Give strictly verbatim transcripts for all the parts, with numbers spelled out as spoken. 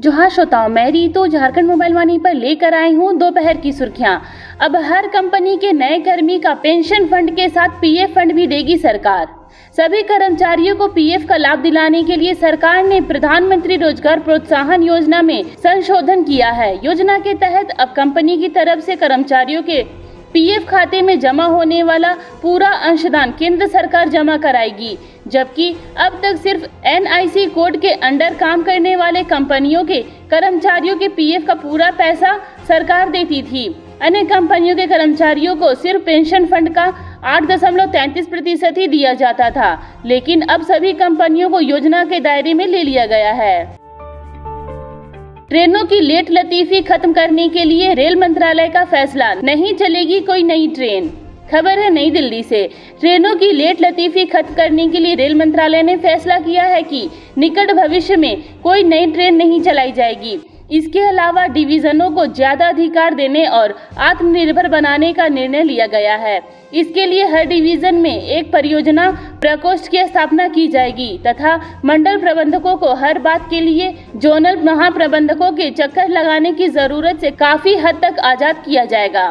जोहार श्रोताओं, मैं रीतू झारखंड मोबाइल वाणी पर लेकर आई हूँ दोपहर की सुर्खियां। अब हर कंपनी के नए कर्मी का पेंशन फंड के साथ पीएफ फंड भी देगी सरकार। सभी कर्मचारियों को पीएफ का लाभ दिलाने के लिए सरकार ने प्रधानमंत्री रोजगार प्रोत्साहन योजना में संशोधन किया है। योजना के तहत अब कंपनी की तरफ से कर्मचारियों के पीएफ खाते में जमा होने वाला पूरा अंशदान केंद्र सरकार जमा कराएगी, जबकि अब तक सिर्फ एनआईसी कोड के अंडर काम करने वाले कंपनियों के कर्मचारियों के पीएफ का पूरा पैसा सरकार देती थी। अन्य कंपनियों के कर्मचारियों को सिर्फ पेंशन फंड का आठ दशमलव तैंतीस प्रतिशत ही दिया जाता था, लेकिन अब सभी कंपनियों को योजना के दायरे में ले लिया गया है। ट्रेनों की लेट लतीफी खत्म करने के लिए रेल मंत्रालय का फैसला, नहीं चलेगी कोई नई ट्रेन। खबर है नई दिल्ली से। ट्रेनों की लेट लतीफी खत्म करने के लिए रेल मंत्रालय ने फैसला किया है कि निकट भविष्य में कोई नई ट्रेन नहीं चलाई जाएगी। इसके अलावा डिवीजनों को ज्यादा अधिकार देने और आत्मनिर्भर बनाने का निर्णय लिया गया है। इसके लिए हर डिवीजन में एक परियोजना प्रकोष्ठ की स्थापना की जाएगी तथा मंडल प्रबंधकों को हर बात के लिए जोनल महाप्रबंधकों के चक्कर लगाने की जरूरत से काफी हद तक आजाद किया जाएगा।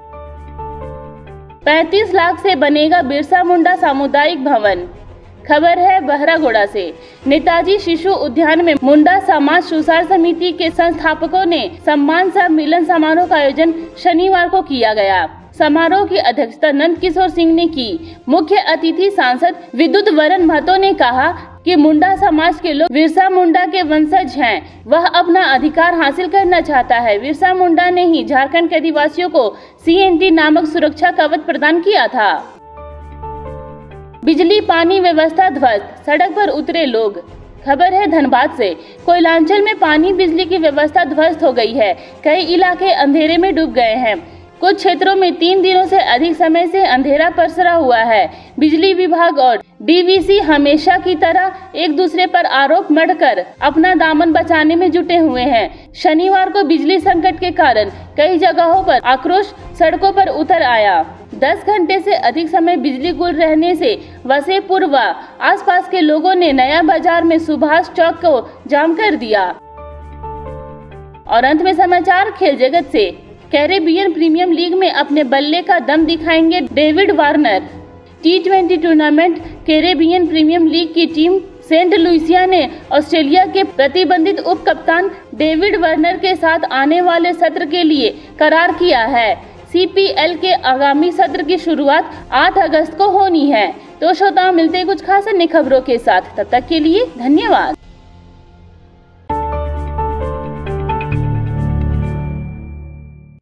पैंतीस लाख से बनेगा बिरसा मुंडा सामुदायिक भवन। खबर है बहरागोड़ा से। नेताजी शिशु उद्यान में मुंडा समाज सुसार समिति के संस्थापकों ने सम्मान सह मिलन समारोह का आयोजन शनिवार को किया गया। समारोह की अध्यक्षता नंद किशोर सिंह ने की। मुख्य अतिथि सांसद विद्युत वरण महतो ने कहा कि मुंडा समाज के लोग बिरसा मुंडा के वंशज हैं। वह अपना अधिकार हासिल करना चाहता है। बिरसा मुंडा ने ही झारखंड के आदिवासियों को सीएनटी नामक सुरक्षा कवच प्रदान किया था। बिजली पानी व्यवस्था ध्वस्त, सड़क पर उतरे लोग। खबर है धनबाद से। कोयलांचल में पानी बिजली की व्यवस्था ध्वस्त हो गई है। कई इलाके अंधेरे में डूब गए हैं। कुछ क्षेत्रों में तीन दिनों से अधिक समय से अंधेरा पसरा हुआ है। बिजली विभाग और डीवीसी हमेशा की तरह एक दूसरे पर आरोप मढ़कर अपना दामन बचाने में जुटे हुए हैं। शनिवार को बिजली संकट के कारण कई जगहों पर आक्रोश सड़कों पर उतर आया। दस घंटे से अधिक समय बिजली गुल रहने से वसेपुर व आसपास के लोगों ने नया बाजार में सुभाष चौक को जाम कर दिया। और अंत में समाचार खेल जगत से। कैरेबियन प्रीमियर लीग में अपने बल्ले का दम दिखाएंगे David Warner. T twenty tournament Caribbean premier league की टीम सेंट लुइसिया ने ऑस्ट्रेलिया के प्रतिबंधित उप कप्तान डेविड वार्नर के साथ आने वाले सत्र के लिए करार किया है। सीपीएल के आगामी सत्र की शुरुआत आठ अगस्त को होनी है। तो श्रोताओं, मिलते हैं कुछ खास अन्य खबरों के साथ। तब तक के लिए धन्यवाद।